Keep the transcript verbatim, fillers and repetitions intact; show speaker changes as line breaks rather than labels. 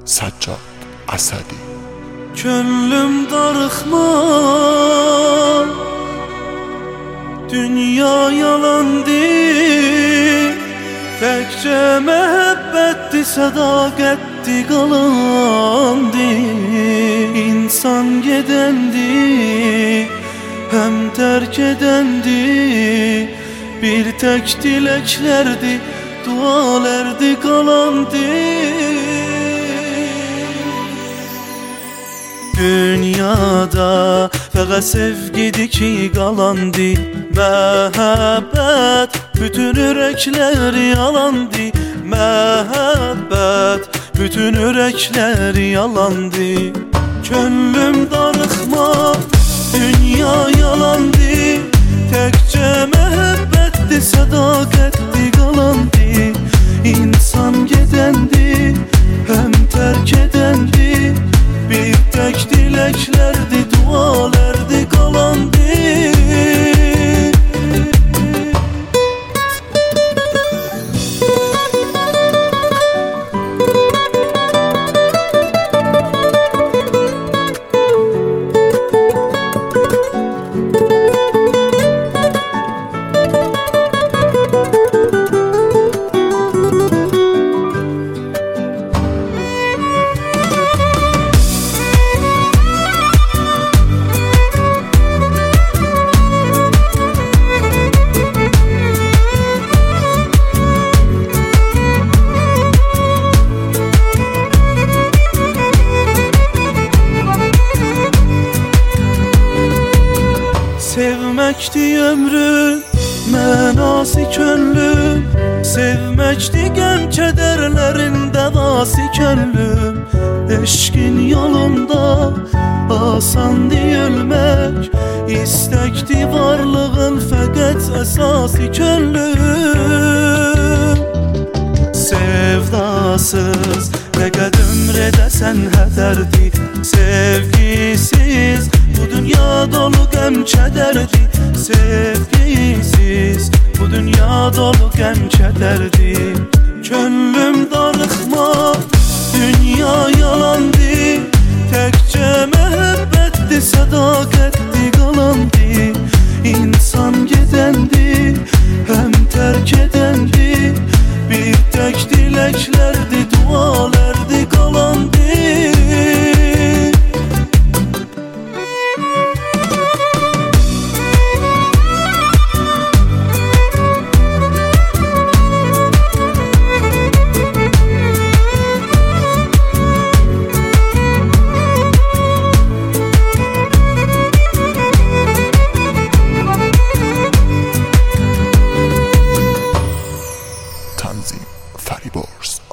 Saccad Asadi.
Könlüm darıxma, dünya yalandı, təkcə məhəbbətdi, sədaqətdi qalandı. İnsan gedəndi, həm tərk edəndi, bir tək diləklərdi, dualərdi qalandı. Dünyada fəqət sevgidi ki qalandı, məhəbbət bütün ürəkləri yalandı, məhəbbət bütün ürəkləri yalandı. Könlüm darıxma, dünya yalandı, təkcə məhəbbətdi, sədaqətdi qalandı. İnsan gedəndi, həm tərk edəndi, bir tək diləklərdi, dualərdi qalandı. Sevməkdi ömrüm, mənası könlüm, sevməkdi qəm kədərlərin dəvası könlüm. Eşqin yolunda asandı ölmək, istəkdi varlığın fəqət əsası könlüm. Sevdasız nə qəd ömr edəsən hədərdi, sevgisiz bu dünya dolu qəm kədərdi, sevgisiz bu dünya dolu qəm kədərdi. Könlüm darıxma, dünya yalandı, təkcə məhəbbətdi, sədaqətdi qalandı. İnsan gedəndi, həm tərk edəndi, bir tək diləklərdi, dualərdi qalandı.
Tanzim Faribars.